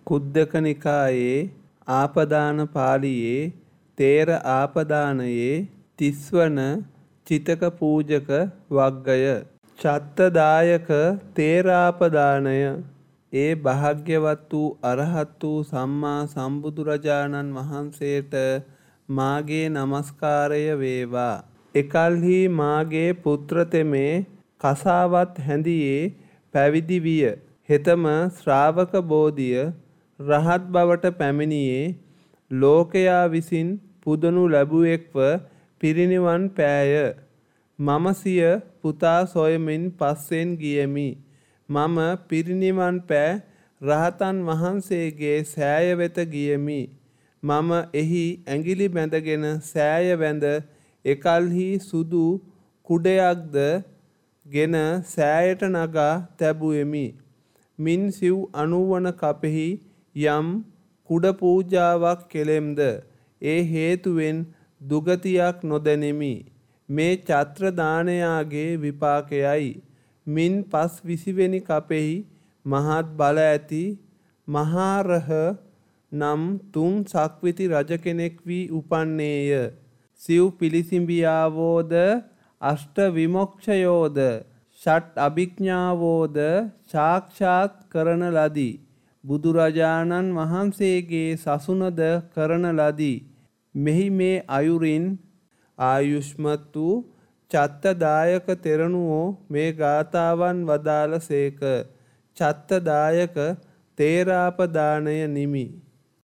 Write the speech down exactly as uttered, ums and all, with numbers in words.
කුද්දක නිකායේ ආපදාන පාළියේ තේර ආපදානයේ තිස්වන චිතක පූජක වග්ගය. චත්තදායක තේරාපදානය. ඒ භාග්‍යවත් වූ අරහත් වූ සම්මා සම්බුදුරජාණන් වහන්සේට මාගේ නමස්කාරය වේවා. එකල්හි මාගේ පුත්‍රතෙමේ කසාවත් හැඳියේ පැවිදි විය. හෙතම ශ්‍රාවක බෝධිය රහත් බවට පැමිණියේ ලෝකයා විසින් පුදනු ලැබුවෙක්ව පිරිනිවන් පෑය. මම සිය පුතා සොයමින් පස්සෙන් ගියෙමි. මම පිරිනිවන් පෑ රහතන් වහන්සේගේ සෑය වෙත ගියෙමි. මම එහි ඇඟිලි බැඳගෙන සෑය වැඳ එකල්හි සුදු කුඩයක්ද ගෙන සෑයට නගා තැබුවෙමි. මින් සිව් අනුවන කපෙහි යම් කුඩ පූජාවක් කෙලෙම්ද ඒ හේතුවෙන් දුගතියක් නොදැනෙමි. මේ ඡත්‍ර දානයාගේ විපාකයයි. මින් පස් විසිවෙනි කපෙහි මහත් බල ඇති මහාරහ නම් තුන් සක්විති රජ කෙනෙක් වී උපන්නේය. සිව් පිළිසිඹියාවෝද අෂ්ට විමොක්ෂයෝද ෂට් අභිඥාවෝද සාක්ෂාත් කරන ලදී. බුදුරජාණන් වහන්සේගේ සසුනද කරන ලදී. මෙහි මේ අයුරින් ආයුෂ්මත් වූ චත්තදායක තෙරණුවෝ මේ ගාථාවන් වදාළ සේක. චත්තදායක තේරාපදානය නිමි.